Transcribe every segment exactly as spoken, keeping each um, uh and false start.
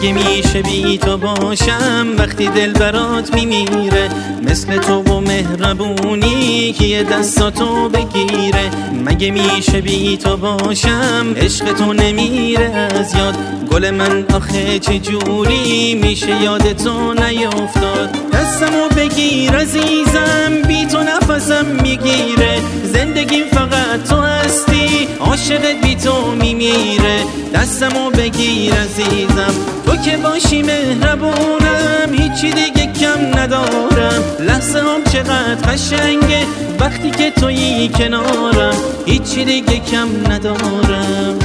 مگه میشه بی تو باشم وقتی دل برات میمیره؟ مثل تو و مهربونی که یه دستاتو بگیره. مگه میشه بی تو باشم عشق تو نمیره از یاد؟ گل من آخه چجوری میشه یاد تو نیافتاد؟ دستمو بگیر عزیزم، بی تو نفسم میگیره. زندگیم فقط تو هستی، عاشقت بی تو میمیره. دستمو بگیر عزیزم، تو که باشی مهربونم، هیچی دیگه کم ندارم. لحظه هم چقدر قشنگه وقتی که تویی کنارم، هیچی دیگه کم ندارم.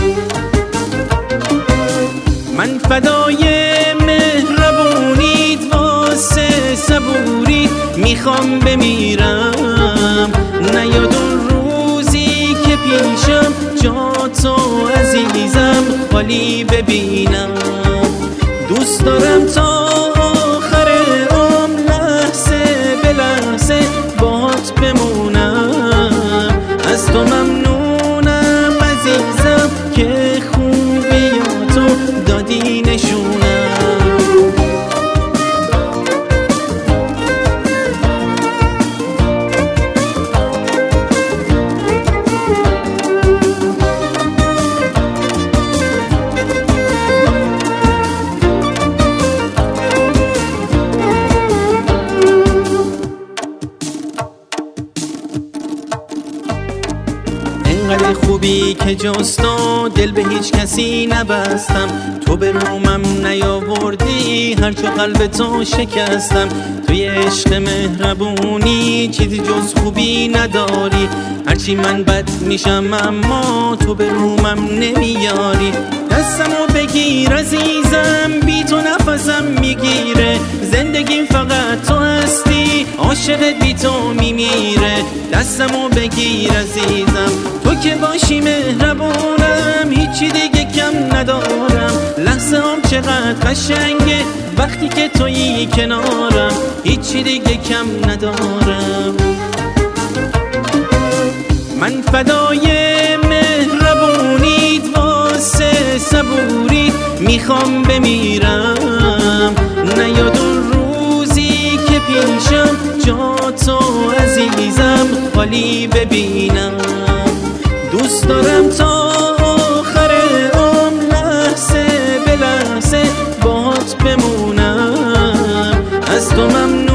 من فدای مهربونیت واسه صبوری میخوام بمیرم. نیاد اون روزی که پیشم جا تو عزیزم خالی ببینم. دوست دارم تا آخر عمر لحظه به لحظه باهات بمونم. از تو ممنونم عزیزم که خوبیاتو دادی نشونم. انقدر خوبی که جز تو دل به هیچ کسی نبستم. تو به رومم نیاوردی هرچو قلب تو شکستم. توی عشق مهربونی چیزی جز خوبی نداری. هرچی من بد میشم اما تو به رومم نمیاری. دستمو بگیر عزیزم، بی تو نفسم میگیره. زندگیم فقط تو هستی، عاشقت بی تو میمیره. دستمو بگیر عزیزم، تو که باشی مهربونم، هیچی دیگه کم ندارم. لحظه هم چقدر قشنگه وقتی که تویی کنارم، هیچی دیگه کم ندارم. من فدای مهربونیت واسه صبوری میخوام بمیرم. نیاد اون روزی که پیشم جا تو عزیزم خالی ببینم. دوست دارم تا آخر عمر لحظه به لحظه باهات بمونم. از تو ممنونم